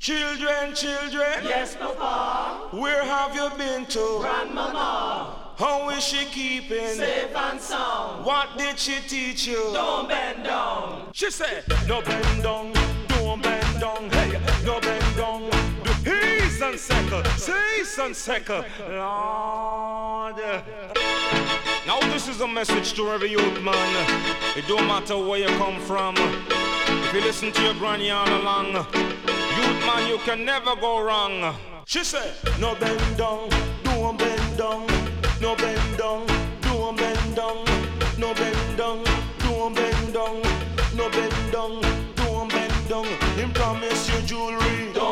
Children, children. Yes, Papa. Where have you been to? Grandmama. How is she keeping? Safe and sound. What did she teach you? Don't bend down. She said, no bend down, don't bend down. Hey, no bend down. He's and second, cease and second. Lord. Now this is a message to every youth man. It don't matter where you come from. If you listen to your granny all along, youth man, you can never go wrong. She said, no bend down, don't bend down. No bend down, don't bend down. No bend down, don't bend down. No bend down, don't bend down. Him promise you jewelry.